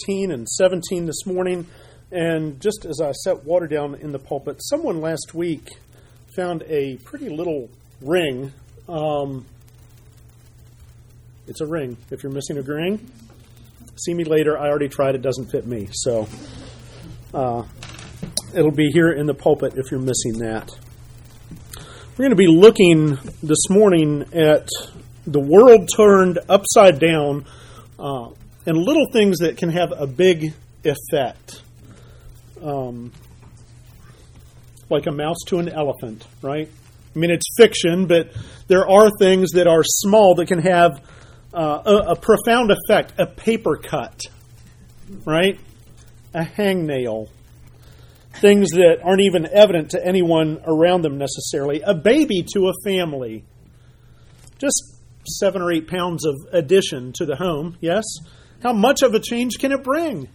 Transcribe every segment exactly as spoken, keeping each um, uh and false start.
sixteen and seventeen this morning. And just as I set water down in the pulpit, someone last week found a pretty little ring. Um, it's a ring. If you're missing a ring, see me later. I already tried. It doesn't fit me. So uh, it'll be here in the pulpit if you're missing that. We're going to be looking this morning at the world turned upside down uh, and little things that can have a big effect. Um, like a mouse to an elephant, right? I mean, it's fiction, but there are things that are small that can have uh, a, a profound effect. A paper cut, right? A hangnail. Things that aren't even evident to anyone around them necessarily. A baby to a family. Just seven or eight pounds of addition to the home, yes? How much of a change can it bring?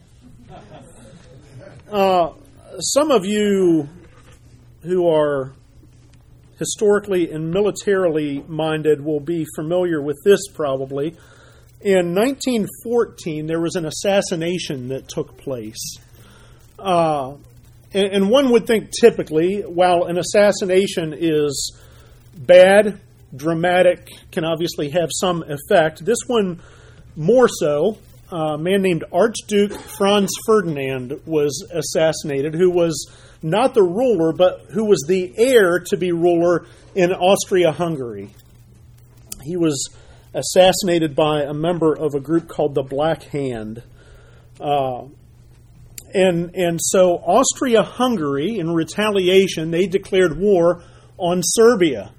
Uh, some of you who are historically and militarily minded will be familiar with this probably. In nineteen fourteen, there was an assassination that took place. Uh, and, and one would think typically, while an assassination is bad, dramatic, can obviously have some effect, this one more so. A man named Archduke Franz Ferdinand was assassinated, who was not the ruler, but who was the heir to be ruler in Austria-Hungary. He was assassinated by a member of a group called the Black Hand. Uh, and, and so Austria-Hungary, in retaliation, they declared war on Serbia.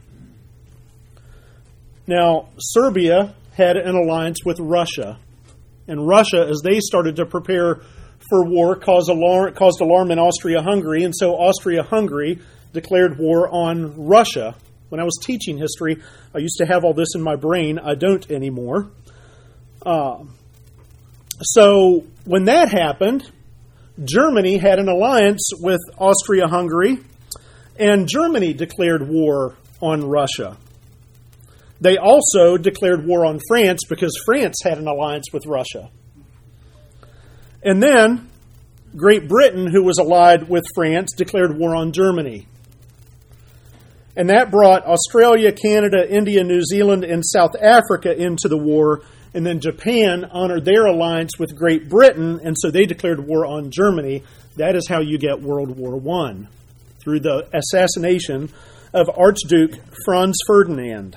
Now, Serbia had an alliance with Russia. And Russia, as they started to prepare for war, caused alarm, caused alarm in Austria-Hungary. And so Austria-Hungary declared war on Russia. When I was teaching history, I used to have all this in my brain. I don't anymore. Uh, so when that happened, Germany had an alliance with Austria-Hungary, and Germany declared war on Russia. They also declared war on France because France had an alliance with Russia. And then Great Britain, who was allied with France, declared war on Germany. And that brought Australia, Canada, India, New Zealand, and South Africa into the war. And then Japan honored their alliance with Great Britain, and so they declared war on Germany. That is how you get World War One, through the assassination of Archduke Franz Ferdinand.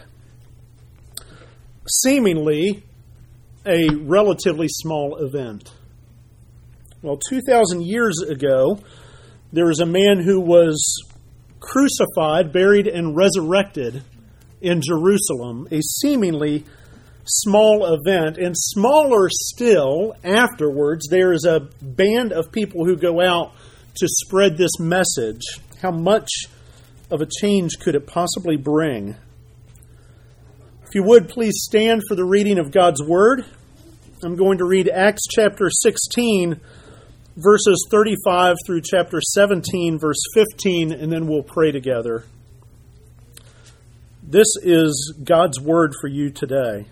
Seemingly a relatively small event. Well, two thousand years ago, there was a man who was crucified, buried, and resurrected in Jerusalem, a seemingly small event. And smaller still, afterwards, there is a band of people who go out to spread this message. How much of a change could it possibly bring? If you would, please stand for the reading of God's Word. I'm going to read Acts chapter sixteen, verses thirty-five through chapter seventeen, verse fifteen, and then we'll pray together. This is God's Word for you today.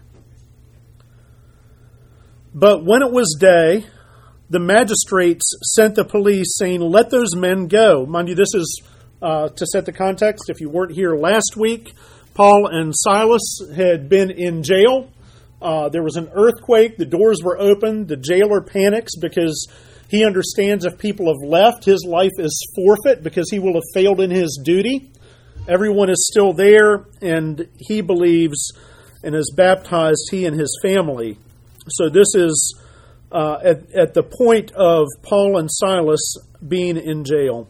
But when it was day, the magistrates sent the police, saying, "Let those men go." Mind you, this is uh, to set the context. If you weren't here last week, Paul and Silas had been in jail. Uh, there was an earthquake. The doors were open. The jailer panics because he understands if people have left, his life is forfeit because he will have failed in his duty. Everyone is still there, and he believes and is baptized, he and his family. So this is uh, at, at the point of Paul and Silas being in jail.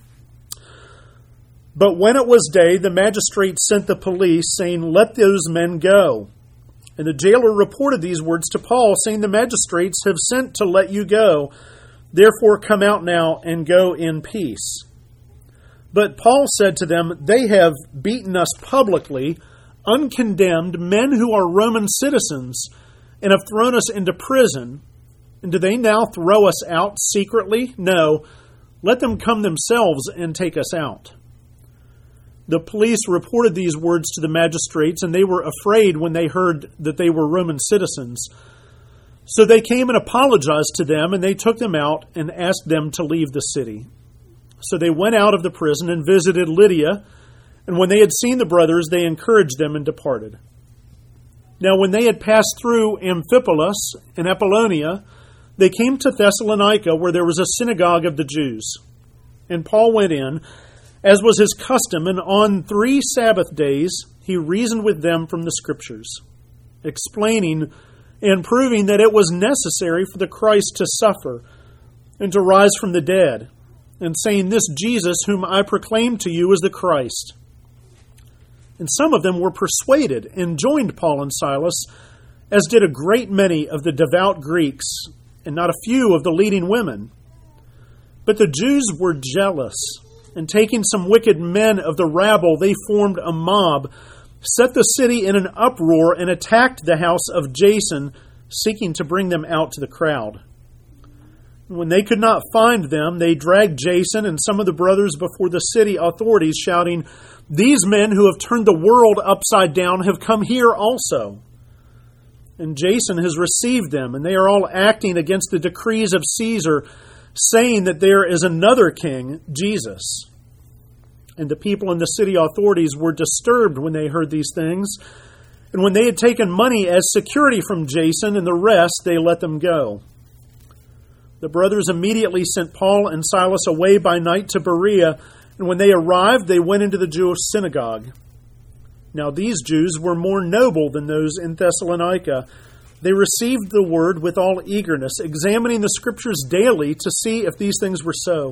But when it was day, the magistrates sent the police, saying, "Let those men go." And the jailer reported these words to Paul, saying, "The magistrates have sent to let you go. Therefore come out now and go in peace." But Paul said to them, "They have beaten us publicly, uncondemned, men who are Roman citizens, and have thrown us into prison. And do they now throw us out secretly? No, let them come themselves and take us out." The police reported these words to the magistrates, and they were afraid when they heard that they were Roman citizens. So they came and apologized to them, and they took them out and asked them to leave the city. So they went out of the prison and visited Lydia, and when they had seen the brothers, they encouraged them and departed. Now when they had passed through Amphipolis and Apollonia, they came to Thessalonica, where there was a synagogue of the Jews. And Paul went in, as was his custom, and on three Sabbath days he reasoned with them from the Scriptures, explaining and proving that it was necessary for the Christ to suffer and to rise from the dead, and saying, "This Jesus whom I proclaim to you is the Christ." And some of them were persuaded and joined Paul and Silas, as did a great many of the devout Greeks, and not a few of the leading women. But the Jews were jealous, and taking some wicked men of the rabble, they formed a mob, set the city in an uproar, and attacked the house of Jason, seeking to bring them out to the crowd. When they could not find them, they dragged Jason and some of the brothers before the city authorities, shouting, "These men who have turned the world upside down have come here also." And Jason has received them, and they are all acting against the decrees of Caesar, saying that there is another king, Jesus. And the people in the city authorities were disturbed when they heard these things. And when they had taken money as security from Jason and the rest, they let them go. The brothers immediately sent Paul and Silas away by night to Berea, and when they arrived, they went into the Jewish synagogue. Now these Jews were more noble than those in Thessalonica. They received the word with all eagerness, examining the Scriptures daily to see if these things were so.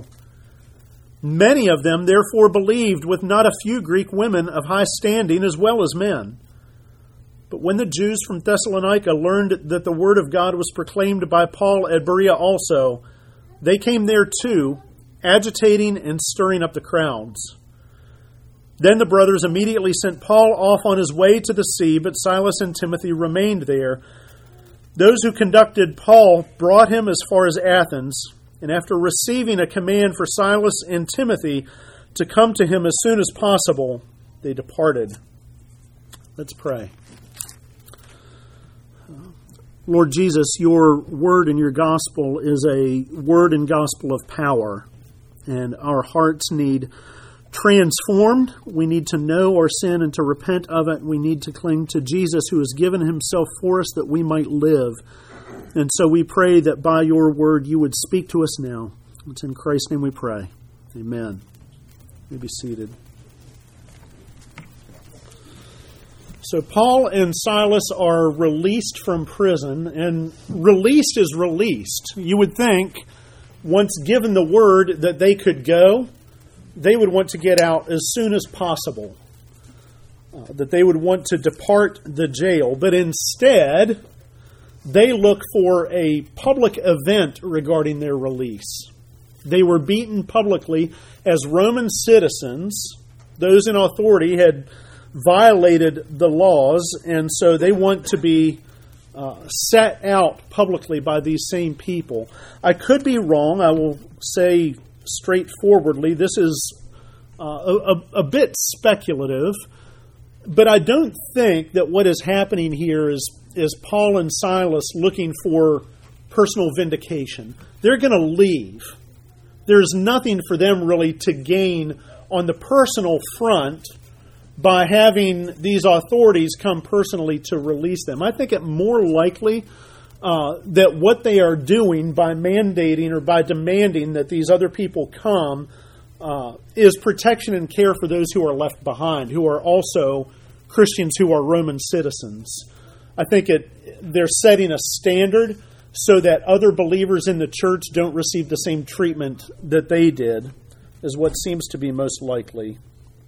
Many of them therefore believed, with not a few Greek women of high standing as well as men. But when the Jews from Thessalonica learned that the word of God was proclaimed by Paul at Berea also, they came there too, agitating and stirring up the crowds. Then the brothers immediately sent Paul off on his way to the sea, but Silas and Timothy remained there. Those who conducted Paul brought him as far as Athens, and after receiving a command for Silas and Timothy to come to him as soon as possible, they departed. Let's pray. Lord Jesus, your word and your gospel is a word and gospel of power, and our hearts need transformed. We need to know our sin and to repent of it. We need to cling to Jesus, who has given himself for us that we might live. And so we pray that by your word you would speak to us now. It's in Christ's name we pray. Amen. You may be seated. So Paul and Silas are released from prison, and released is released. You would think, once given the word that they could go, they would want to get out as soon as possible, uh, that they would want to depart the jail. But instead, they look for a public event regarding their release. They were beaten publicly as Roman citizens. Those in authority had violated the laws, and so they want to be uh, set out publicly by these same people. I could be wrong. I will say straightforwardly, this is uh, a, a bit speculative, but I don't think that what is happening here is, is Paul and Silas looking for personal vindication. They're going to leave. There's nothing for them really to gain on the personal front by having these authorities come personally to release them. I think it more likely uh, that what they are doing by mandating or by demanding that these other people come uh, is protection and care for those who are left behind, who are also Christians who are Roman citizens. I think it they're setting a standard so that other believers in the church don't receive the same treatment that they did, is what seems to be most likely.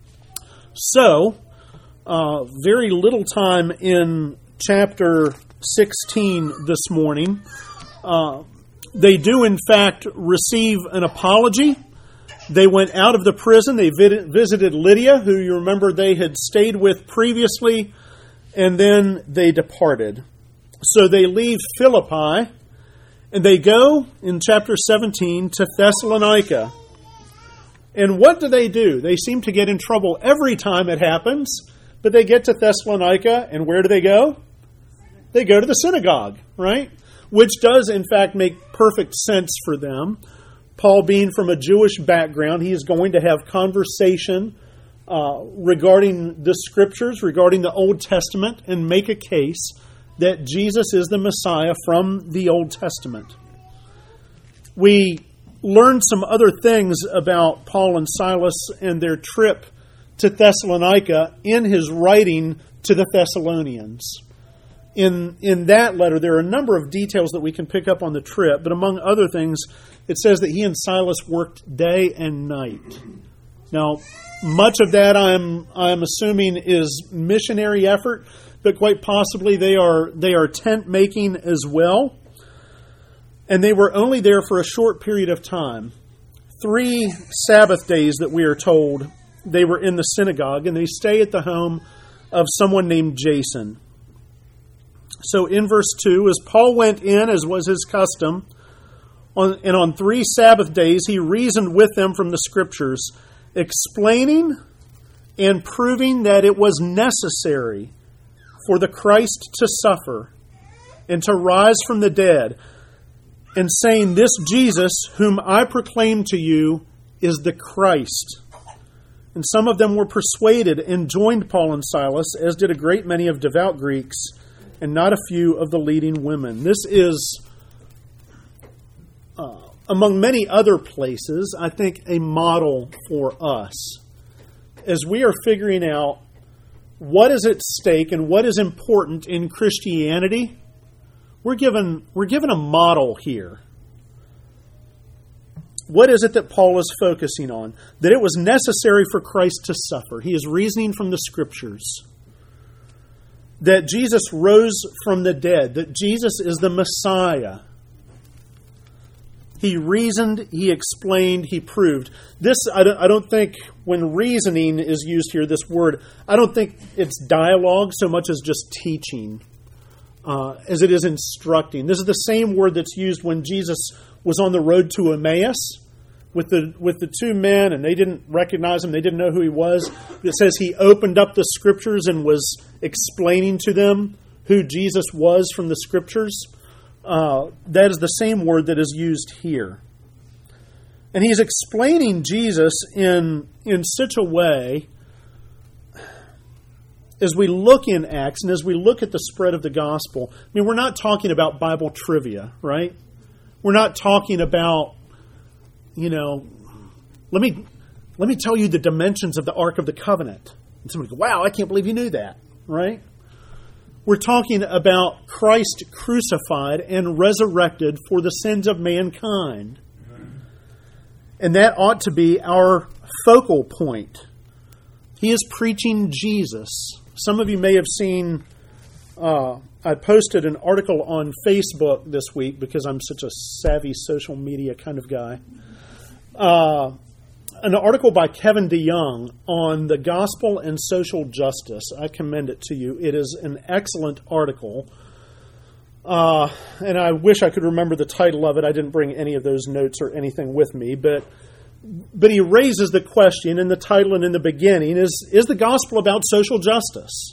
So, uh, very little time in chapter sixteen this morning. Uh, they do, in fact, receive an apology. They went out of the prison. They vid- visited Lydia, who you remember they had stayed with previously, and then they departed. So they leave Philippi, and they go, in chapter seventeen, to Thessalonica. And what do they do? They seem to get in trouble every time it happens, but they get to Thessalonica, and where do they go? They go to the synagogue, right? which does, in fact, make perfect sense for them. Paul being from a Jewish background, he is going to have conversation uh, regarding the Scriptures, regarding the Old Testament, and make a case that Jesus is the Messiah from the Old Testament. We learned some other things about Paul and Silas and their trip to Thessalonica in his writing to the Thessalonians. In, in that letter, there are a number of details that we can pick up on the trip, but among other things, it says that he and Silas worked day and night. Now, much of that I'm I'm assuming is missionary effort, but quite possibly they are they are tent making as well. And they were only there for a short period of time. Three Sabbath days that we are told they were in the synagogue, and they stay at the home of someone named Jason. So in verse two, as Paul went in, as was his custom, on, and on three Sabbath days he reasoned with them from the Scriptures, explaining and proving that it was necessary for the Christ to suffer and to rise from the dead, and saying, this Jesus, whom I proclaim to you, is the Christ. And some of them were persuaded and joined Paul and Silas, as did a great many of devout Greeks, and not a few of the leading women. This is, uh, among many other places, I think, a model for us. As we are figuring out what is at stake and what is important in Christianity, we're given, we're given a model here. What is it that Paul is focusing on? That it was necessary for Christ to suffer. He is reasoning from the Scriptures. That Jesus rose from the dead. That Jesus is the Messiah. He reasoned, he explained, he proved. This, I don't, I don't think, when reasoning is used here, this word, I don't think it's dialogue so much as just teaching, uh, as it is instructing. This is the same word that's used when Jesus was on the road to Emmaus with the with the two men, and they didn't recognize him, they didn't know who he was. It says he opened up the Scriptures and was explaining to them who Jesus was from the Scriptures. Uh, that is the same word that is used here. And he's explaining Jesus in, in such a way, as we look in Acts and as we look at the spread of the gospel. I mean, we're not talking about Bible trivia, right? We're not talking about, you know, let me let me tell you the dimensions of the Ark of the Covenant. And somebody goes, wow, I can't believe you knew that, right? We're talking about Christ crucified and resurrected for the sins of mankind. And that ought to be our focal point. He is preaching Jesus. Some of you may have seen, uh, I posted an article on Facebook this week because I'm such a savvy social media kind of guy. Uh, an article by Kevin DeYoung on the gospel and social justice. I commend it to you. It is an excellent article. Uh, and I wish I could remember the title of it. I didn't bring any of those notes or anything with me. But but he raises the question in the title and in the beginning, is, is the gospel about social justice?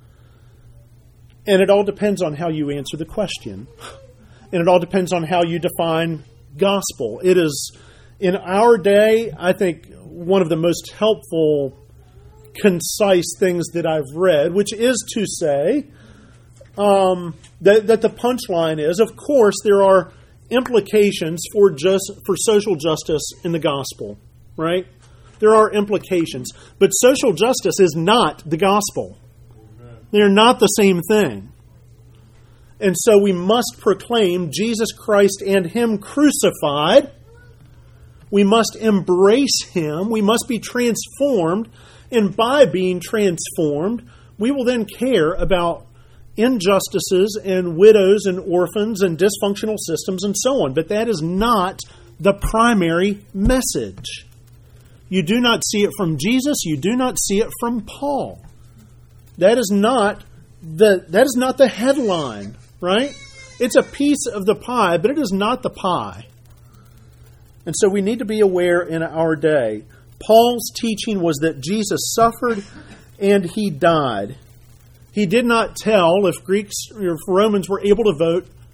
And it all depends on how you answer the question. And it all depends on how you define gospel. It is, in our day, I think, one of the most helpful, concise things that I've read, which is to say um, that, that the punchline is, of course, there are implications for just for social justice in the gospel, right? There are implications. But social justice is not the gospel. They're not the same thing. And so we must proclaim Jesus Christ and Him crucified. We must embrace Him. We must be transformed. And by being transformed, we will then care about injustices and widows and orphans and dysfunctional systems and so on. But that is not the primary message. You do not see it from Jesus. You do not see it from Paul. That is not the that is not the headline, right? It's a piece of the pie, but it is not the pie. And so we need to be aware in our day. Paul's teaching was that Jesus suffered and He died. He did not tell, if Greeks or if Romans were able to vote,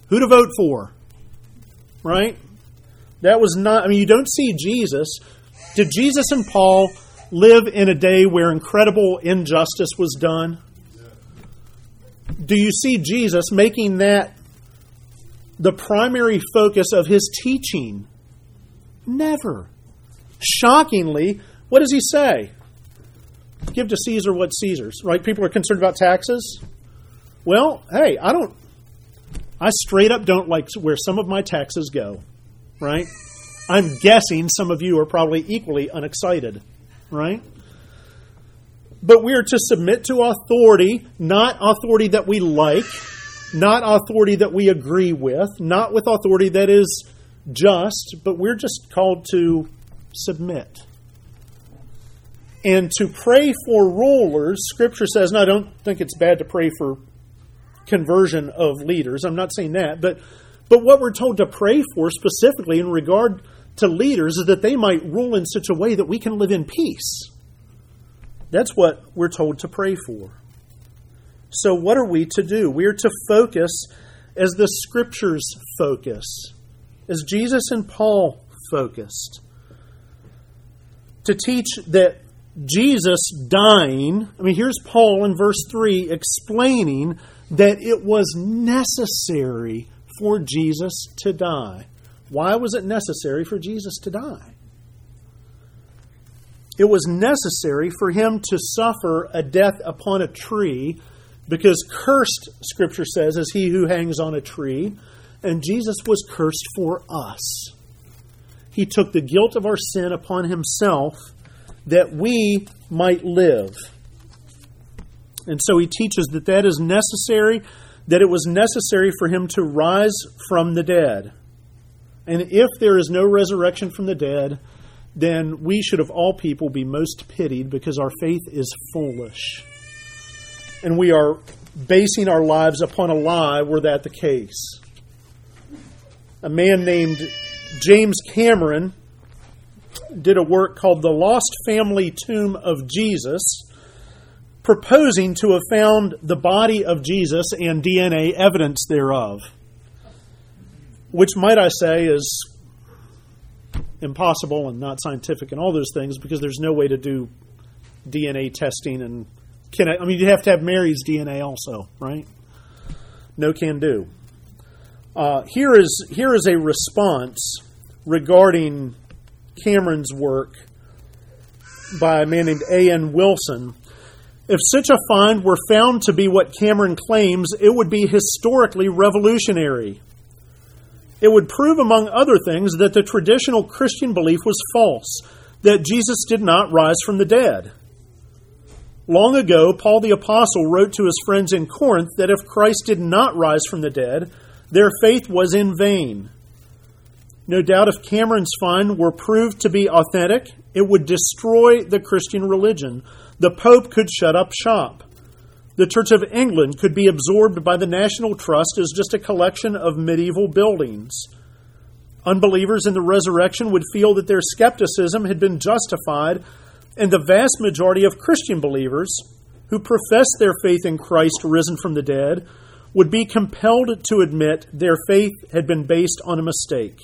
who to vote for, right? That was not, I mean, you don't see Jesus. Did Jesus and Paul live in a day where incredible injustice was done? Do you see Jesus making that the primary focus of his teaching? Never. Shockingly, what does he say? Give to Caesar what's Caesar's, right? People are concerned about taxes. Well, hey, I don't, I straight up don't like where some of my taxes go, right? I'm guessing some of you are probably equally unexcited, right? But we are to submit to authority, not authority that we like, not authority that we agree with, not with authority that is just, but we're just called to submit. And to pray for rulers, Scripture says, and I don't think it's bad to pray for conversion of leaders. I'm not saying that. But, but what we're told to pray for specifically in regard to leaders is that they might rule in such a way that we can live in peace. That's what we're told to pray for. So what are we to do? We are to focus as the Scriptures focus, as Jesus and Paul focused. To teach that Jesus dying, I mean, here's Paul in verse three explaining that it was necessary for Jesus to die. Why was it necessary for Jesus to die? It was necessary for him to suffer a death upon a tree, because cursed, Scripture says, is he who hangs on a tree, and Jesus was cursed for us. He took the guilt of our sin upon himself that we might live. And so he teaches that that is necessary, that it was necessary for him to rise from the dead. And if there is no resurrection from the dead, then we should of all people be most pitied, because our faith is foolish. And we are basing our lives upon a lie were that the case. A man named James Cameron did a work called The Lost Family Tomb of Jesus, proposing to have found the body of Jesus and D N A evidence thereof, which, might I say, is impossible and not scientific and all those things, because there's no way to do D N A testing. And can I, I mean, you have to have Mary's D N A also, right? No can do. Uh, here is here is a response regarding Cameron's work by a man named A N Wilson. If such a find were found to be what Cameron claims, it would be historically revolutionary. It would prove, among other things, that the traditional Christian belief was false, that Jesus did not rise from the dead. Long ago, Paul the Apostle wrote to his friends in Corinth that if Christ did not rise from the dead, their faith was in vain. No doubt if Cameron's find were proved to be authentic, it would destroy the Christian religion. The Pope could shut up shop. The Church of England could be absorbed by the National Trust as just a collection of medieval buildings. Unbelievers in the resurrection would feel that their skepticism had been justified, and the vast majority of Christian believers who profess their faith in Christ risen from the dead would be compelled to admit their faith had been based on a mistake.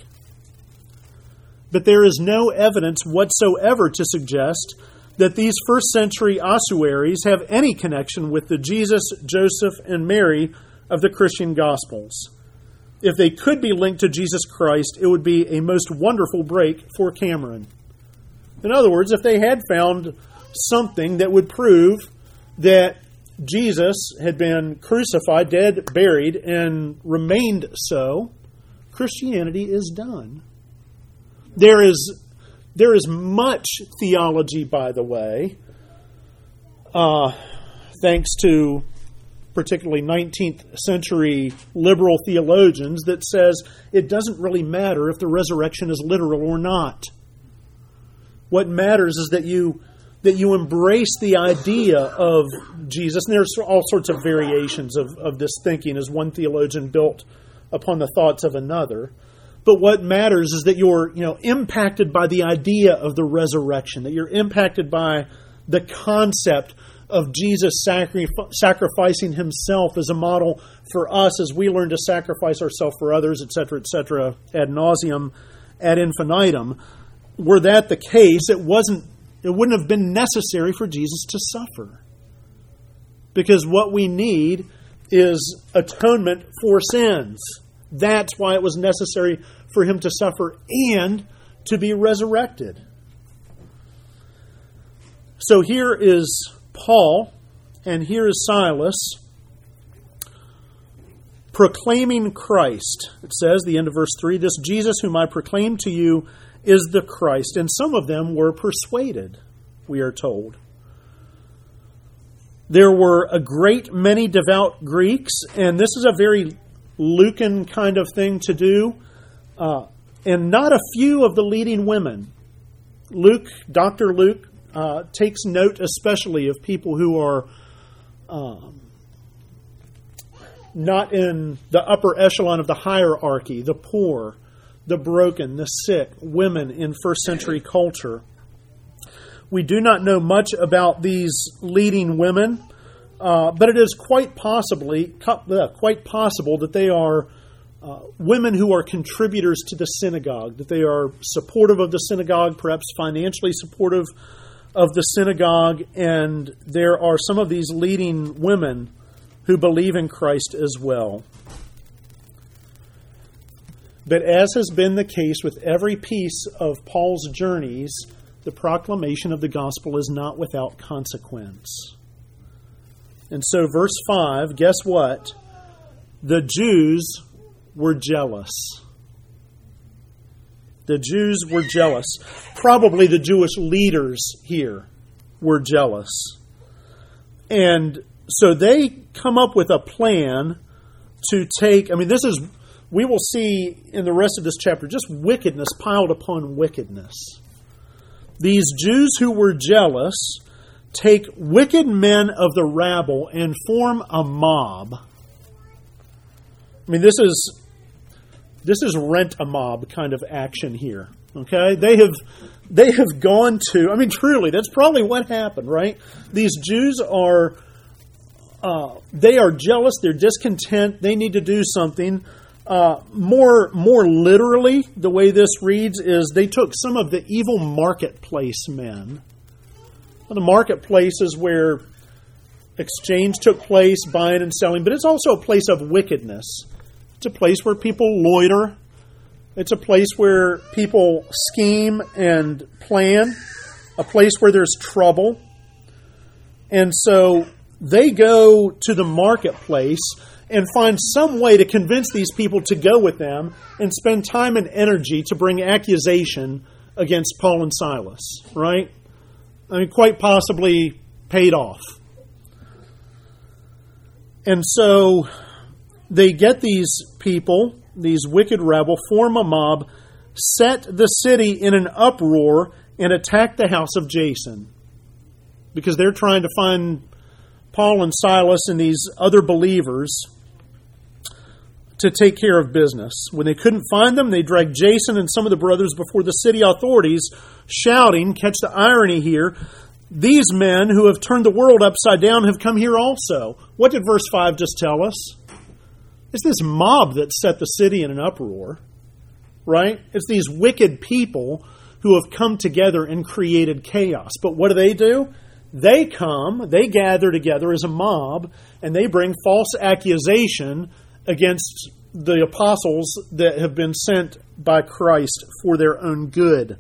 But there is no evidence whatsoever to suggest that these first century ossuaries have any connection with the Jesus, Joseph, and Mary of the Christian Gospels. If they could be linked to Jesus Christ, it would be a most wonderful break for Cameron. In other words, if they had found something that would prove that Jesus had been crucified, dead, buried, and remained so, Christianity is done. There is there is much theology, by the way, uh, thanks to particularly nineteenth century liberal theologians, that says it doesn't really matter if the resurrection is literal or not. What matters is that you that you embrace the idea of Jesus. And there's all sorts of variations of, of this thinking as one theologian built upon the thoughts of another. But what matters is that you're, you know, impacted by the idea of the resurrection, that you're impacted by the concept of Jesus sacri- sacrificing himself as a model for us as we learn to sacrifice ourselves for others, et cetera, et cetera, ad nauseum, ad infinitum. Were that the case, it wasn't. It wouldn't have been necessary for Jesus to suffer. Because what we need is atonement for sins. That's why it was necessary for him to suffer and to be resurrected. So here is Paul, and here is Silas, proclaiming Christ. It says, the end of verse three, this Jesus whom I proclaim to you is the Christ. And some of them were persuaded, we are told. There were a great many devout Greeks, and this is a very Lucan kind of thing to do, uh, and not a few of the leading women. Luke, Doctor Luke, uh, takes note especially of people who are um, not in the upper echelon of the hierarchy, the poor, the broken, the sick, women in first century culture. We do not know much about these leading women, uh, but it is quite possibly uh, quite possible that they are uh, women who are contributors to the synagogue, that they are supportive of the synagogue, perhaps financially supportive of the synagogue, and there are some of these leading women who believe in Christ as well. But as has been the case with every piece of Paul's journeys, the proclamation of the gospel is not without consequence. And so verse five, guess what? The Jews were jealous. The Jews were jealous. Probably the Jewish leaders here were jealous. And so they come up with a plan to take, I mean, this is, we will see in the rest of this chapter, just wickedness piled upon wickedness. These Jews who were jealous take wicked men of the rabble and form a mob. I mean, this is this is rent a mob kind of action here. Okay, they have they have gone to. I mean, truly, that's probably what happened, right? These Jews are uh, they are jealous. They're discontent. They need to do something. Uh, more, more literally, the way this reads is they took some of the evil marketplace men. Well, the marketplace is where exchange took place, buying and selling, but it's also a place of wickedness. It's a place where people loiter. It's a place where people scheme and plan. A place where there's trouble. And so they go to the marketplace and find some way to convince these people to go with them and spend time and energy to bring accusation against Paul and Silas, right? I mean, quite possibly paid off. And so they get these people, these wicked rebels, form a mob, set the city in an uproar, and attack the house of Jason. Because they're trying to find Paul and Silas and these other believers to take care of business. When they couldn't find them, they dragged Jason and some of the brothers before the city authorities, shouting, catch the irony here, these men who have turned the world upside down have come here also. What did verse five just tell us? It's this mob that set the city in an uproar, right? It's these wicked people who have come together and created chaos. But what do they do? They come, they gather together as a mob, and they bring false accusation against the apostles that have been sent by Christ for their own good.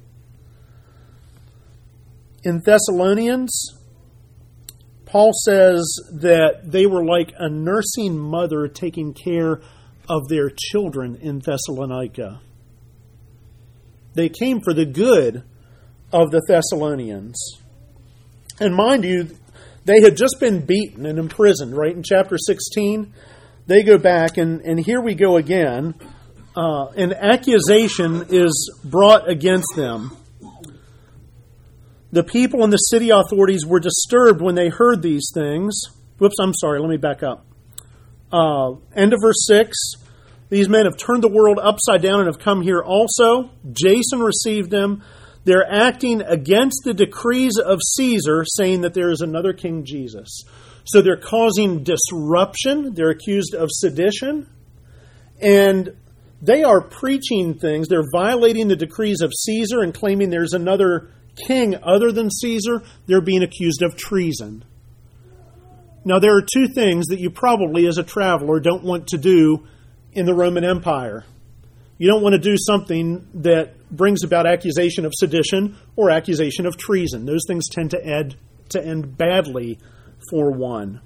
In Thessalonians, Paul says that they were like a nursing mother taking care of their children in Thessalonica. They came for the good of the Thessalonians. And mind you, they had just been beaten and imprisoned, right? In chapter sixteen, they go back, and, and here we go again. Uh, an accusation is brought against them. The people and the city authorities were disturbed when they heard these things. Whoops, I'm sorry, let me back up. Uh, end of verse six. These men have turned the world upside down and have come here also. Jason received them. They're acting against the decrees of Caesar, saying that there is another King Jesus. So they're causing disruption. They're accused of sedition. And they are preaching things. They're violating the decrees of Caesar and claiming there's another king other than Caesar. They're being accused of treason. Now, there are two things that you probably, as a traveler, don't want to do in the Roman Empire. You don't want to do something that brings about accusation of sedition or accusation of treason. Those things tend to end, to end badly for one.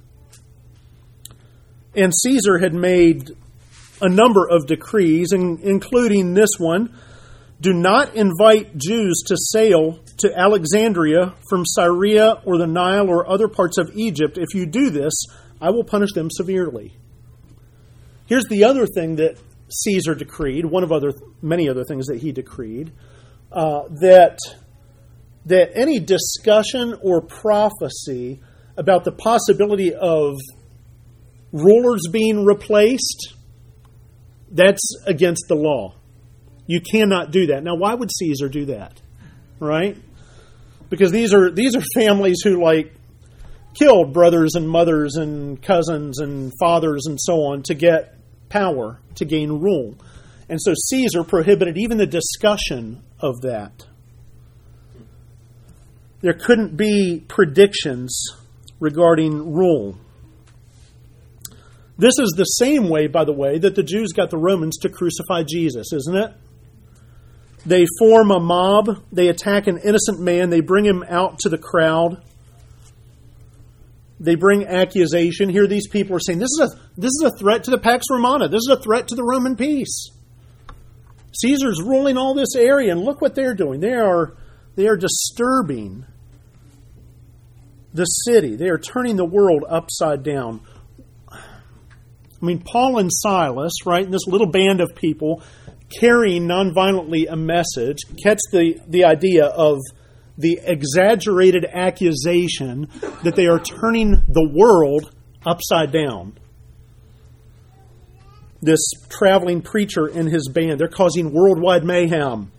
And Caesar had made a number of decrees, including this one: do not invite Jews to sail to Alexandria from Syria or the Nile or other parts of Egypt. If you do this, I will punish them severely. Here's the other thing that Caesar decreed, one of other many other things that he decreed, uh, that, that any discussion or prophecy about the possibility of rulers being replaced, that's against the law. You cannot do that. Now, why would Caesar do that? Right? Because these are these are families who like killed brothers and mothers and cousins and fathers and so on to get power, to gain rule. And so Caesar prohibited even the discussion of that. There couldn't be predictions regarding rule. This is the same way, by the way, that the Jews got the Romans to crucify Jesus, isn't it? They form a mob. They attack an innocent man. They bring him out to the crowd. They bring accusation. Here these people are saying, this is a this is a threat to the Pax Romana. This is a threat to the Roman peace. Caesar's ruling all this area, and look what they're doing. They are, they are disturbing the city. They are turning the world upside down. I mean, Paul and Silas, right, and this little band of people carrying nonviolently a message, catch the, the idea of the exaggerated accusation that they are turning the world upside down. This traveling preacher and his band, they're causing worldwide mayhem.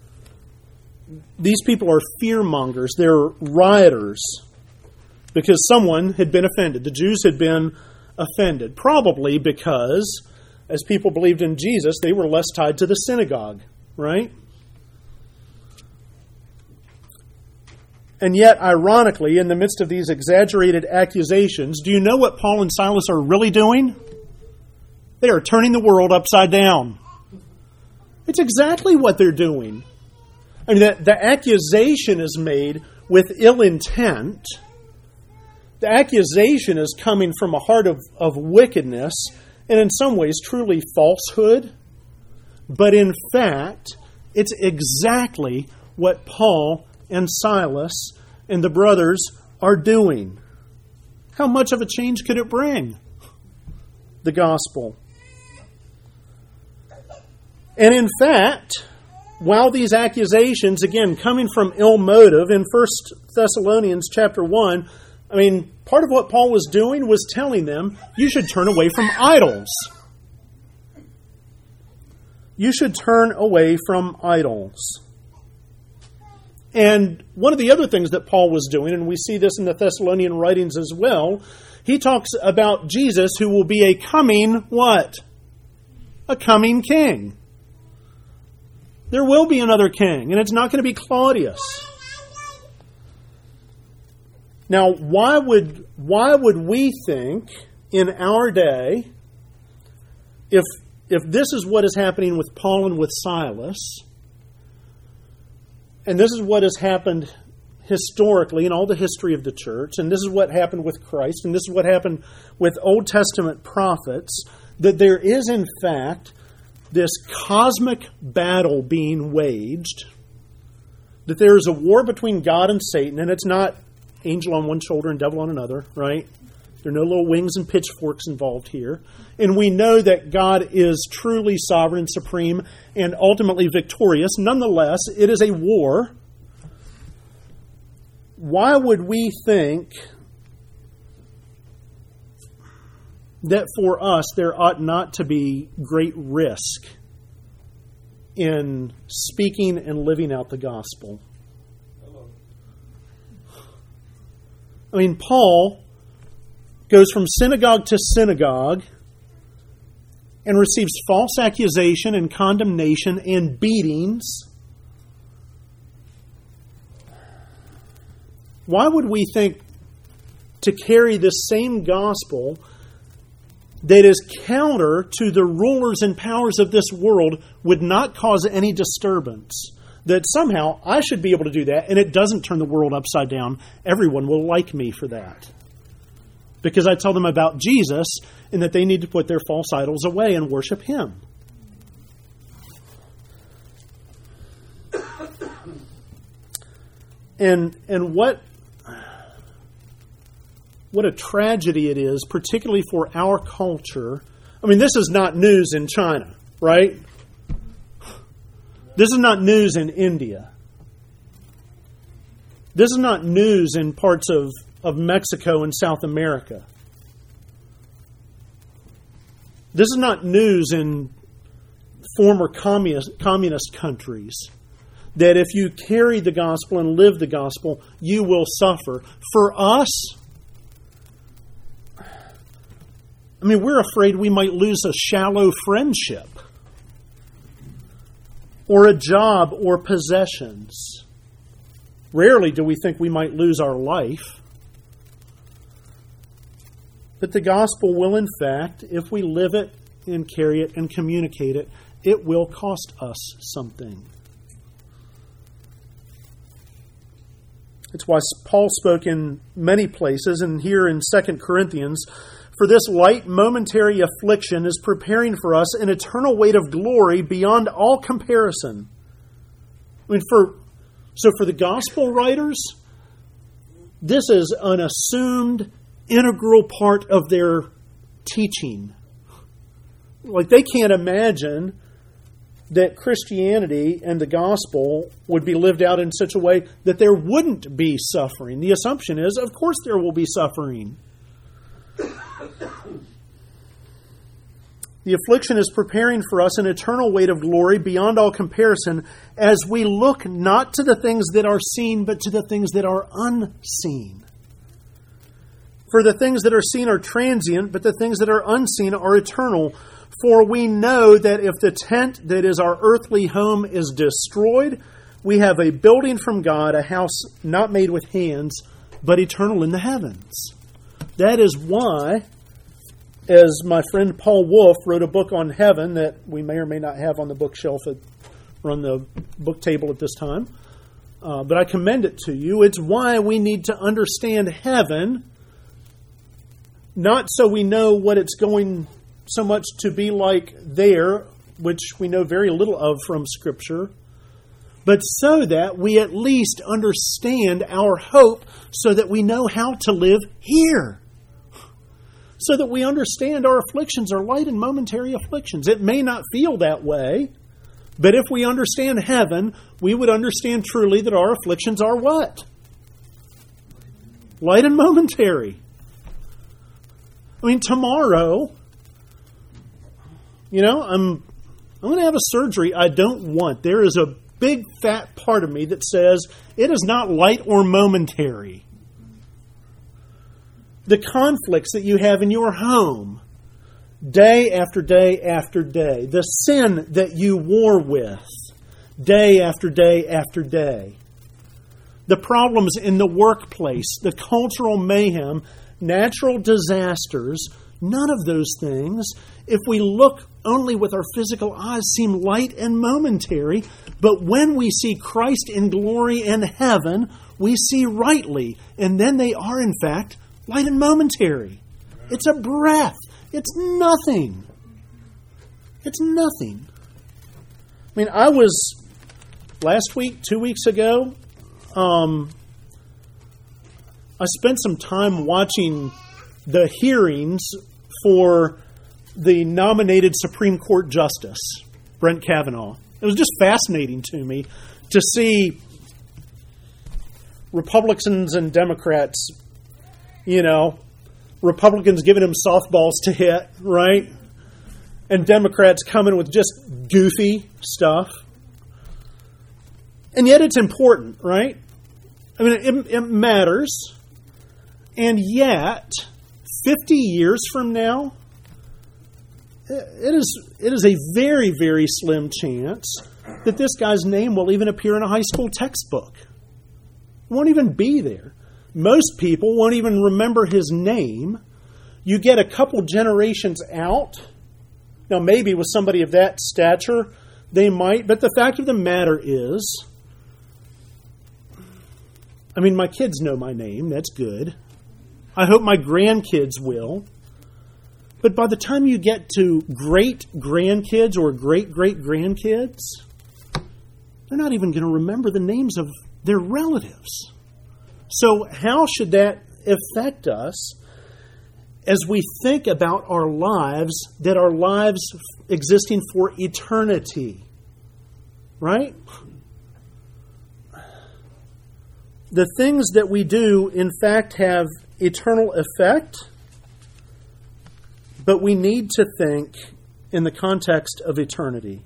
These people are fearmongers. They're rioters because someone had been offended. The Jews had been offended, probably because, as people believed in Jesus, they were less tied to the synagogue, right? And yet, ironically, in the midst of these exaggerated accusations, do you know what Paul and Silas are really doing? They are turning the world upside down. It's exactly what they're doing. I mean, the, the accusation is made with ill intent. The accusation is coming from a heart of, of wickedness, and in some ways truly falsehood. But in fact, it's exactly what Paul and Silas and the brothers are doing. How much of a change could it bring? The gospel. And in fact, while these accusations, again, coming from ill motive, in First Thessalonians chapter one, I mean, part of what Paul was doing was telling them, you should turn away from idols. You should turn away from idols. And one of the other things that Paul was doing, and we see this in the Thessalonian writings as well, he talks about Jesus who will be a coming what? A coming king. There will be another king, and it's not going to be Claudius. Now, why would why would we think in our day, if if this is what is happening with Paul and with Silas, and this is what has happened historically in all the history of the church, and this is what happened with Christ, and this is what happened with Old Testament prophets, that there is in fact this cosmic battle being waged, that there is a war between God and Satan, and it's not angel on one shoulder and devil on another, right? There are no little wings and pitchforks involved here. And we know that God is truly sovereign, supreme, and ultimately victorious. Nonetheless, it is a war. Why would we think that for us there ought not to be great risk in speaking and living out the gospel. I mean, Paul goes from synagogue to synagogue and receives false accusation and condemnation and beatings. Why would we think to carry the same gospel that is counter to the rulers and powers of this world would not cause any disturbance? That somehow I should be able to do that, and it doesn't turn the world upside down. Everyone will like me for that. Because I tell them about Jesus and that they need to put their false idols away and worship Him. And and what what a tragedy it is, particularly for our culture. I mean, this is not news in China, right? This is not news in India. This is not news in parts of, of Mexico and South America. This is not news in former communist, communist countries. That if you carry the gospel and live the gospel, you will suffer. For us, I mean, we're afraid we might lose a shallow friendship, or a job, or possessions. Rarely do we think we might lose our life. But the gospel will, in fact, if we live it and carry it and communicate it, it will cost us something. It's why Paul spoke in many places, and here in Second Corinthians, for this light momentary affliction is preparing for us an eternal weight of glory beyond all comparison. I mean, for so for the gospel writers, this is an assumed integral part of their teaching. Like, they can't imagine that Christianity and the gospel would be lived out in such a way that there wouldn't be suffering. The assumption is, of course there will be suffering. The affliction is preparing for us an eternal weight of glory beyond all comparison as we look not to the things that are seen, but to the things that are unseen. For the things that are seen are transient, but the things that are unseen are eternal. For we know that if the tent that is our earthly home is destroyed, we have a building from God, a house not made with hands, but eternal in the heavens. That is why, as my friend Paul Wolf wrote a book on heaven that we may or may not have on the bookshelf at, or on the book table at this time, uh, but I commend it to you. It's why we need to understand heaven, not so we know what it's going so much to be like there, which we know very little of from Scripture, but so that we at least understand our hope so that we know how to live here. So that we understand our afflictions are light and momentary afflictions. It may not feel that way, but if we understand heaven, we would understand truly that our afflictions are what? Light and momentary. I mean, tomorrow, you know, I'm I'm going to have a surgery I don't want. There is a big fat part of me that says it is not light or momentary. The conflicts that you have in your home, day after day after day. The sin that you war with, day after day after day. The problems in the workplace, the cultural mayhem, natural disasters, none of those things, if we look only with our physical eyes, seem light and momentary. But when we see Christ in glory in heaven, we see rightly. And then they are, in fact, light and momentary. It's a breath. It's nothing. It's nothing. I mean, I was, last week, two weeks ago, um, I spent some time watching the hearings for the nominated Supreme Court Justice, Brett Kavanaugh. It was just fascinating to me to see Republicans and Democrats, you know, Republicans giving him softballs to hit, right? And Democrats coming with just goofy stuff, And yet it's important, right? I mean, it, it matters. And yet, fifty years from now, it is it is a very, very slim chance that this guy's name will even appear in a high school textbook. It won't even be there. Most people won't even remember his name. You get a couple generations out. Now, maybe with somebody of that stature, they might. But the fact of the matter is, I mean, my kids know my name. That's good. I hope my grandkids will. But by the time you get to great-grandkids or great-great-grandkids, they're not even going to remember the names of their relatives. So how should that affect us as we think about our lives, that our lives existing for eternity? Right? The things that we do, in fact, have eternal effect, but we need to think in the context of eternity.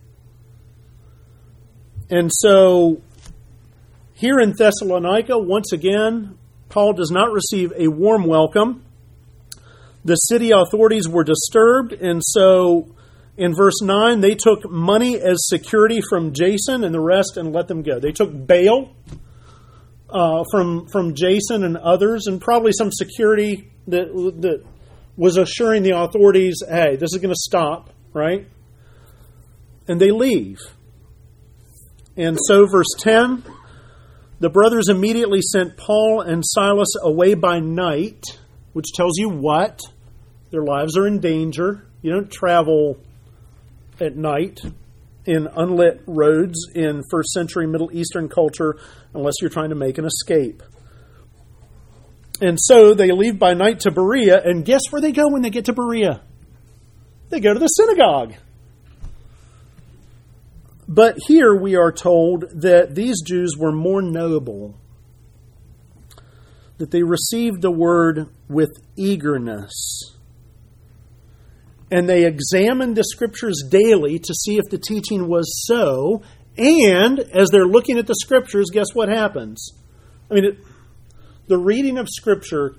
And so, here in Thessalonica, once again, Paul does not receive a warm welcome. The city authorities were disturbed, and so in verse nine, they took money as security from Jason and the rest and let them go. They took bail uh, from from Jason and others, and probably some security that that was assuring the authorities, hey, this is going to stop, right? And they leave. And so verse ten, the brothers immediately sent Paul and Silas away by night, which tells you what? Their lives are in danger. You don't travel at night in unlit roads in first century Middle Eastern culture unless you're trying to make an escape. And so they leave by night to Berea, and guess where they go when they get to Berea? They go to the synagogue. But here we are told that these Jews were more noble, that they received the word with eagerness. And they examined the Scriptures daily to see if the teaching was so. And as they're looking at the Scriptures, guess what happens? I mean, it, the reading of Scripture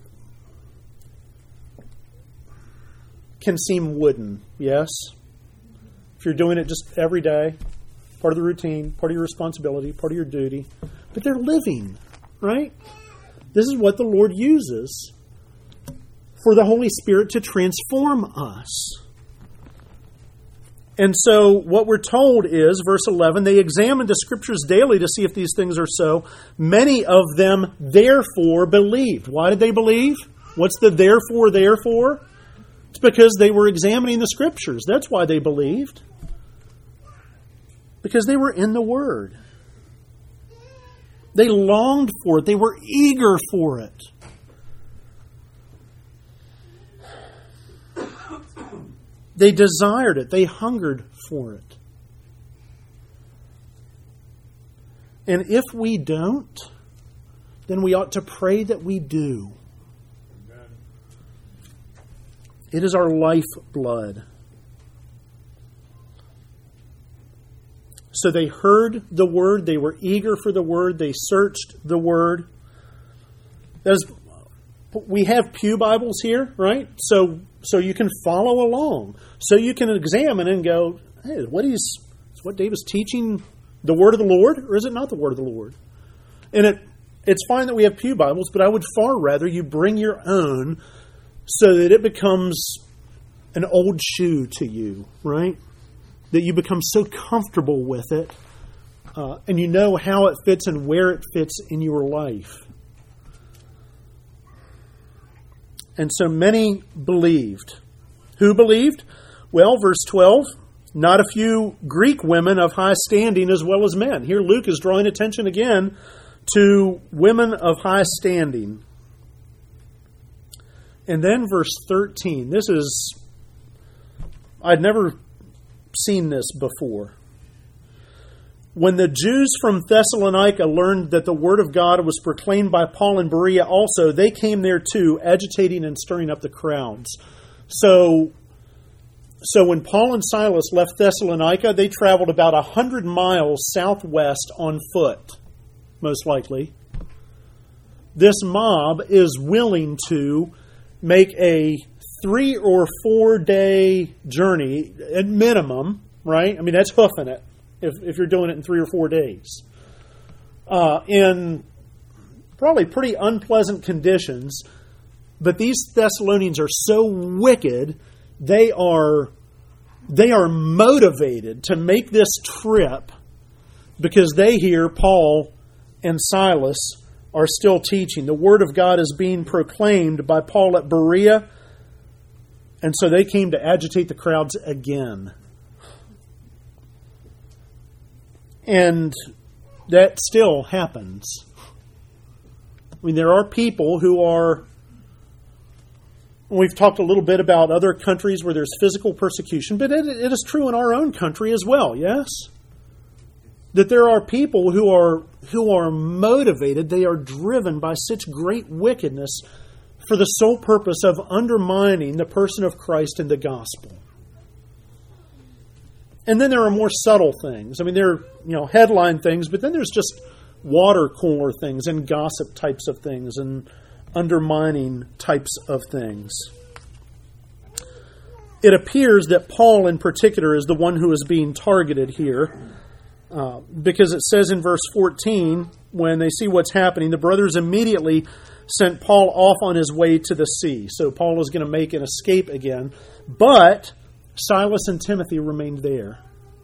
can seem wooden, yes? If you're doing it just every day, part of the routine, part of your responsibility, part of your duty. But they're living, right? This is what the Lord uses for the Holy Spirit to transform us. And so what we're told is, verse eleven, they examined the Scriptures daily to see if these things are so. Many of them therefore believed. Why did they believe? What's the therefore, therefore? It's because they were examining the Scriptures. That's why they believed. Because they were in the Word. They longed for it. They were eager for it. They desired it. They hungered for it. And if we don't, then we ought to pray that we do. Amen. It is our lifeblood. So they heard the Word. They were eager for the Word. They searched the Word. As we have pew Bibles here, right? So so you can follow along. So you can examine and go, hey, what is, is what David's teaching the Word of the Lord, or is it not the Word of the Lord? And it it's fine that we have pew Bibles, but I would far rather you bring your own so that it becomes an old shoe to you, right? That you become so comfortable with it, uh, and you know how it fits and where it fits in your life. And so many believed. Who believed? Well, verse twelve, not a few Greek women of high standing as well as men. Here Luke is drawing attention again to women of high standing. And then verse thirteen. This is, I'd never seen this before. When the Jews from Thessalonica learned that the word of God was proclaimed by Paul in Berea also, they came there too, agitating and stirring up the crowds. So, so when Paul and Silas left Thessalonica, they traveled about one hundred miles southwest on foot. most likely, this mob is willing to make a three or four day journey at minimum, right? I mean, that's hoofing it if, if you're doing it in three or four days. Uh, in probably pretty unpleasant conditions, but these Thessalonians are so wicked, they are, they are motivated to make this trip because they hear Paul and Silas are still teaching. The Word of God is being proclaimed by Paul at Berea, and so they came to agitate the crowds again. And that still happens. I mean, there are people who are, we've talked a little bit about other countries where there's physical persecution, but it, it is true in our own country as well, yes? That there are people who are who are motivated, they are driven by such great wickedness for the sole purpose of undermining the person of Christ and the gospel. And then there are more subtle things. I mean, there are, you know, headline things, but then there's just water cooler things and gossip types of things and undermining types of things. It appears that Paul in particular is the one who is being targeted here. Uh, because it says in verse fourteen, when they see what's happening, the brothers immediately sent Paul off on his way to the sea. So Paul is going to make an escape again. But Silas and Timothy remained there.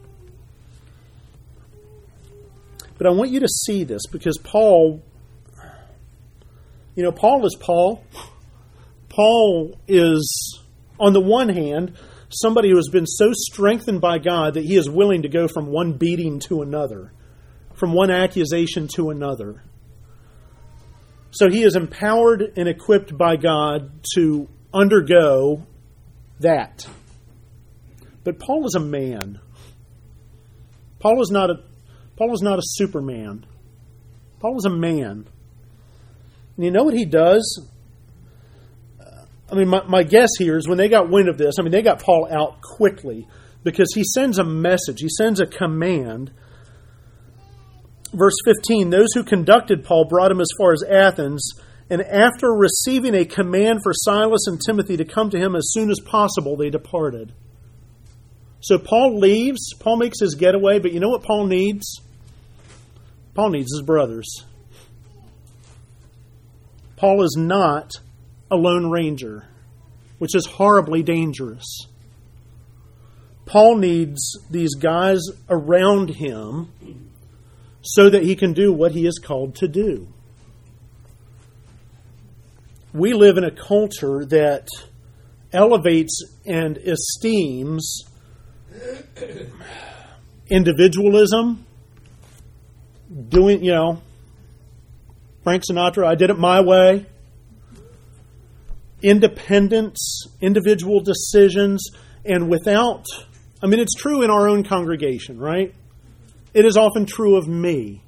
But I want you to see this because Paul, you know, Paul is Paul. Paul is, on the one hand, somebody who has been so strengthened by God that he is willing to go from one beating to another, from one accusation to another. So he is empowered and equipped by God to undergo that. But Paul is a man. Paul is not a Paul is not a Superman. Paul is a man. And you know what he does? I mean, my, my guess here is when they got wind of this, I mean, they got Paul out quickly because he sends a message. He sends a command. Verse fifteen, those who conducted Paul brought him as far as Athens, and after receiving a command for Silas and Timothy to come to him as soon as possible, they departed. So Paul leaves. Paul makes his getaway, but you know what Paul needs? Paul needs his brothers. Paul is not a lone ranger, which is horribly dangerous. Paul needs these guys around him so that he can do what he is called to do. We live in a culture that elevates and esteems individualism, doing, you know, Frank Sinatra, I did it my way. Independence, individual decisions, and without, I mean, it's true in our own congregation, right? It is often true of me.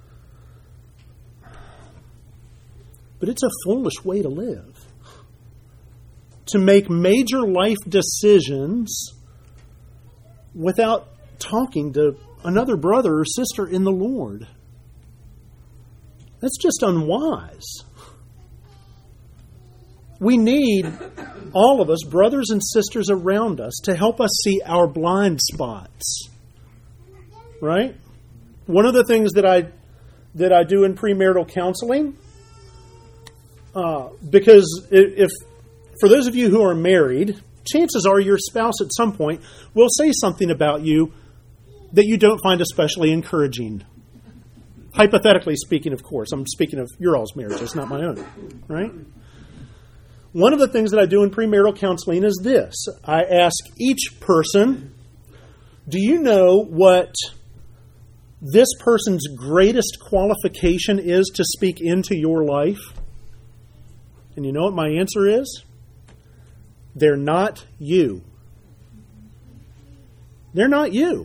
But it's a foolish way to live. To make major life decisions without talking to another brother or sister in the Lord. That's just unwise. We need, all of us, brothers and sisters around us, to help us see our blind spots. Right? One of the things that I that I do in premarital counseling, uh, because if for those of you who are married, chances are your spouse at some point will say something about you that you don't find especially encouraging. Hypothetically speaking, of course. I'm speaking of your all's marriages, not my own. Right? One of the things that I do in premarital counseling is this. I ask each person, do you know what this person's greatest qualification is to speak into your life? And you know what my answer is? They're not you. They're not you.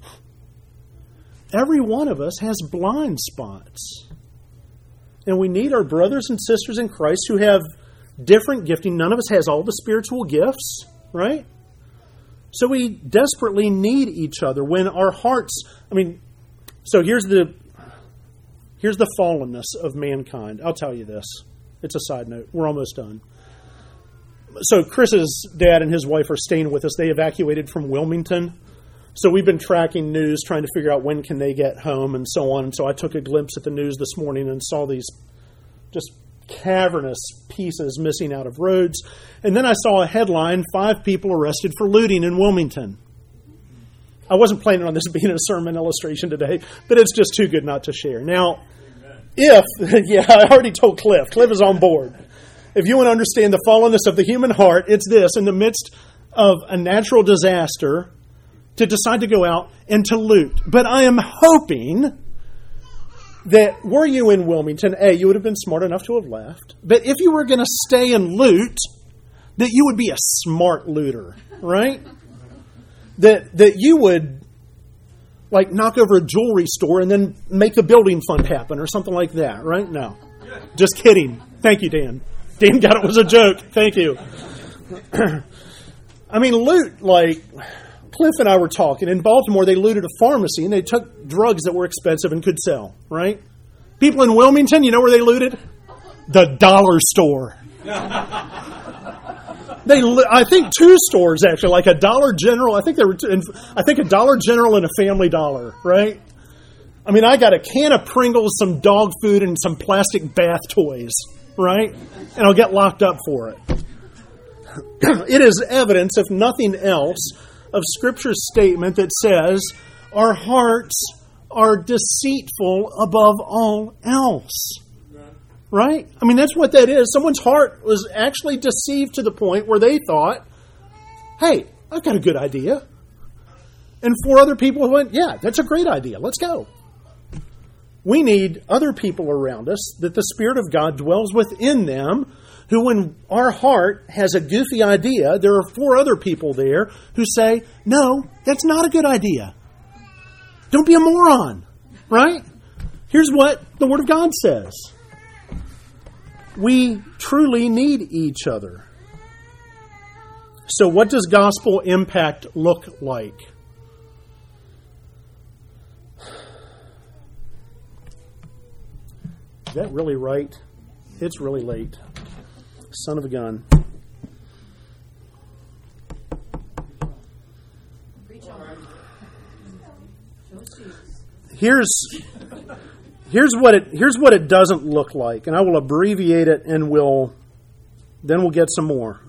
Every one of us has blind spots. And we need our brothers and sisters in Christ who have different gifting. None of us has all the spiritual gifts, right? So we desperately need each other when our hearts, I mean, so here's the Here's the fallenness of mankind. I'll tell you this. It's a side note. We're almost done. So Chris's dad and his wife are staying with us. They evacuated from Wilmington. So we've been tracking news, trying to figure out when can they get home and so on. And so I took a glimpse at the news this morning and saw these just cavernous pieces missing out of roads. And then I saw a headline, five people arrested for looting in Wilmington. I wasn't planning on this being a sermon illustration today, but it's just too good not to share. Now, if, yeah, I already told Cliff. Cliff is on board. If you want to understand the fallenness of the human heart, it's this: in the midst of a natural disaster, to decide to go out and to loot. But I am hoping that were you in Wilmington, A, you would have been smart enough to have left. But if you were going to stay and loot, that you would be a smart looter, right? That that you would, like, knock over a jewelry store and then make the building fund happen or something like that, right? No. Just kidding. Thank you, Dan. Dan got it was a joke. Thank you. I mean, loot, like, Cliff and I were talking. In Baltimore, they looted a pharmacy and they took drugs that were expensive and could sell, right? People in Wilmington, you know where they looted? The dollar store. They, I think two stores actually, like a Dollar General. I think they were. Two, I think a Dollar General and a Family Dollar, right? I mean, I got a can of Pringles, some dog food, and some plastic bath toys, right? And I'll get locked up for it. It is evidence, if nothing else, of Scripture's statement that says our hearts are deceitful above all else. Right? I mean, that's what that is. Someone's heart was actually deceived to the point where they thought, hey, I've got a good idea. And four other people went, yeah, that's a great idea. Let's go. We need other people around us that the Spirit of God dwells within them, who when our heart has a goofy idea, there are four other people there who say, no, that's not a good idea. Don't be a moron. Right? Here's what the Word of God says. We truly need each other. So what does gospel impact look like? Is that really right? It's really late. Son of a gun. Here's Here's what it here's what it doesn't look like, and I will abbreviate it, and we'll then we'll get some more.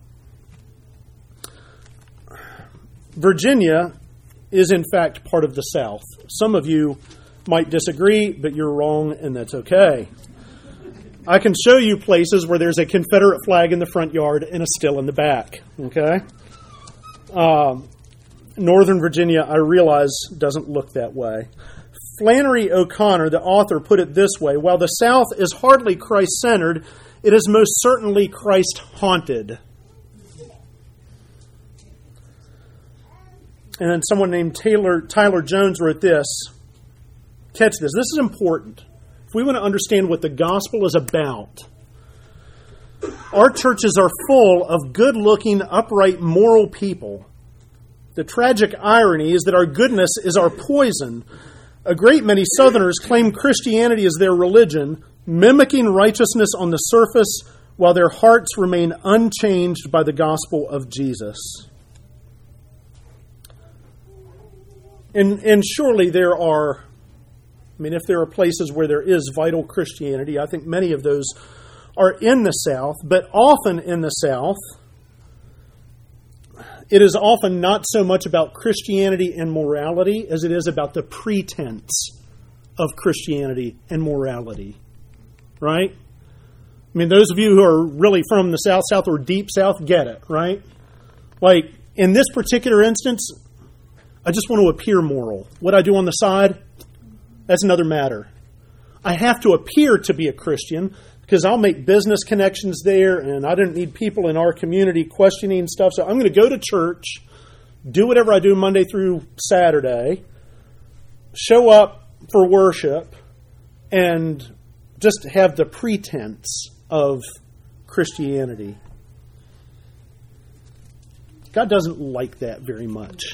Virginia is in fact part of the South. Some of you might disagree, but you're wrong, and that's okay. I can show you places where there's a Confederate flag in the front yard and a still in the back. Okay, um, Northern Virginia, I realize, doesn't look that way. Flannery O'Connor, the author, put it this way: while the South is hardly Christ-centered, it is most certainly Christ-haunted. And then someone named Taylor, Tyler Jones wrote this. Catch this. This is important. If we want to understand what the gospel is about, our churches are full of good-looking, upright, moral people. The tragic irony is that our goodness is our poison. A great many Southerners claim Christianity as their religion, mimicking righteousness on the surface while their hearts remain unchanged by the gospel of Jesus. And, and surely there are, I mean, if there are places where there is vital Christianity, I think many of those are in the South, but often in the South, it is often not so much about Christianity and morality as it is about the pretense of Christianity and morality. Right? I mean, those of you who are really from the South, South or Deep South get it, right? Like, in this particular instance, I just want to appear moral. What I do on the side, that's another matter. I have to appear to be a Christian because I'll make business connections there, and I don't need people in our community questioning stuff. So I'm going to go to church, do whatever I do Monday through Saturday, show up for worship, and just have the pretense of Christianity. God doesn't like that very much.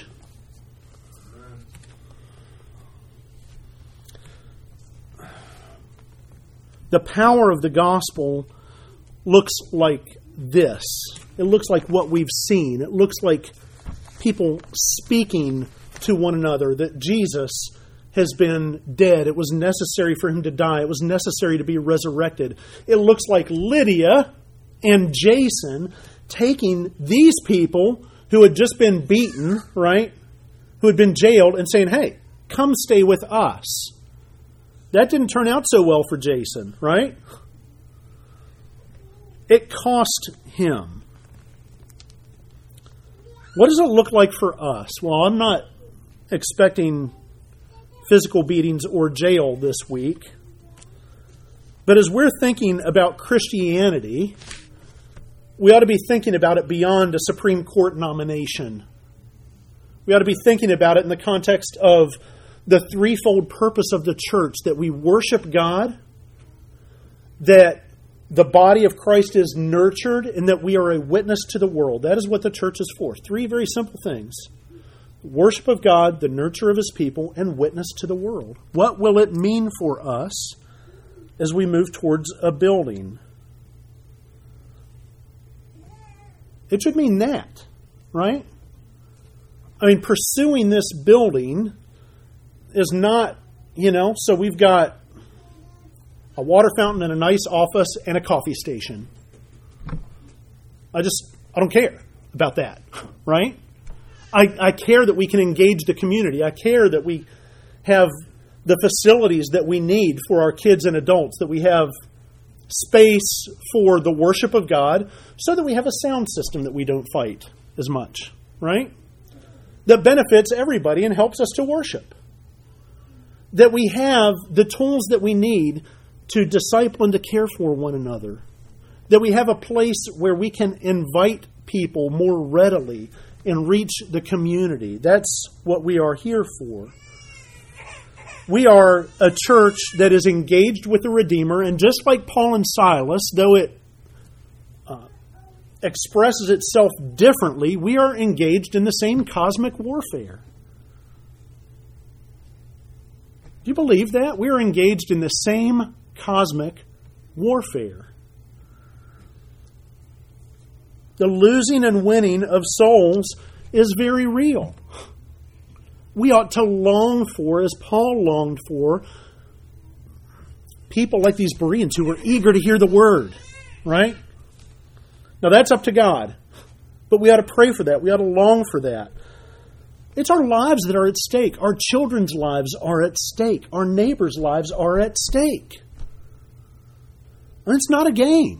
The power of the gospel looks like this. It looks like what we've seen. It looks like people speaking to one another that Jesus has been dead. It was necessary for him to die. It was necessary to be resurrected. It looks like Lydia and Jason taking these people who had just been beaten, right, who had been jailed, and saying, hey, come stay with us. That didn't turn out so well for Jason, right? It cost him. What does it look like for us? Well, I'm not expecting physical beatings or jail this week. But as we're thinking about Christianity, we ought to be thinking about it beyond a Supreme Court nomination. We ought to be thinking about it in the context of the threefold purpose of the church, that we worship God, that the body of Christ is nurtured, and that we are a witness to the world. That is what the church is for. Three very simple things. Worship of God, the nurture of his people, and witness to the world. What will it mean for us as we move towards a building? It should mean that, right? I mean, pursuing this building is not, you know, so we've got a water fountain and a nice office and a coffee station. I just, I don't care about that, right? I, I care that we can engage the community. I care that we have the facilities that we need for our kids and adults, that we have space for the worship of God, so that we have a sound system that we don't fight as much, right? That benefits everybody and helps us to worship. That we have the tools that we need to disciple and to care for one another. That we have a place where we can invite people more readily and reach the community. That's what we are here for. We are a church that is engaged with the Redeemer, and just like Paul and Silas, though it uh, expresses itself differently, we are engaged in the same cosmic warfare. Do you believe that? We are engaged in the same cosmic warfare. The losing and winning of souls is very real. We ought to long for, as Paul longed for, people like these Bereans who were eager to hear the word, right? Now that's up to God, but we ought to pray for that. We ought to long for that. It's our lives that are at stake. Our children's lives are at stake. Our neighbors' lives are at stake. And it's not a game.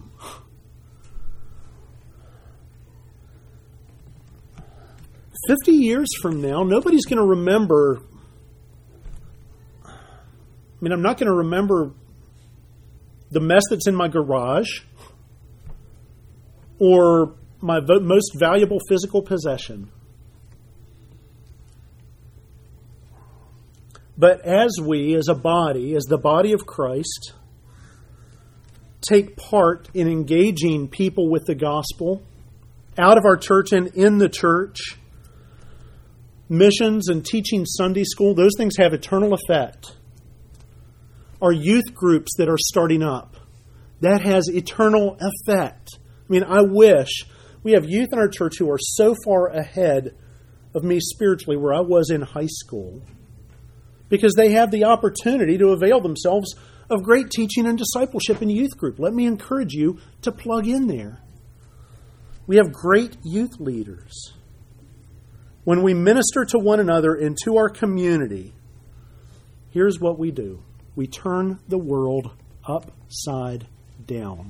Fifty years from now, nobody's going to remember. I mean, I'm not going to remember the mess that's in my garage or my most valuable physical possession. But as we, as a body, as the body of Christ, take part in engaging people with the gospel out of our church and in the church, missions and teaching Sunday school, those things have eternal effect. Our youth groups that are starting up, that has eternal effect. I mean, I wish we have youth in our church who are so far ahead of me spiritually where I was in high school, because they have the opportunity to avail themselves of great teaching and discipleship in youth group. Let me encourage you to plug in there. We have great youth leaders. When we minister to one another and to our community, here's what we do. We turn the world upside down.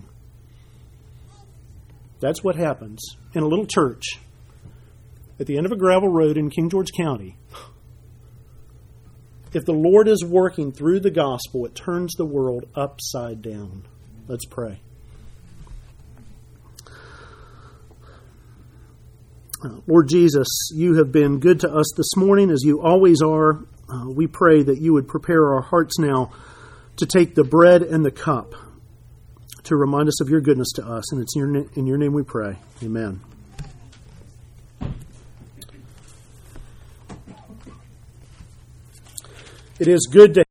That's what happens in a little church at the end of a gravel road in King George County. If the Lord is working through the gospel, it turns the world upside down. Let's pray. Lord Jesus, you have been good to us this morning, as you always are. Uh, we pray that you would prepare our hearts now to take the bread and the cup to remind us of your goodness to us. And it's in your, in your name we pray. Amen. It is good to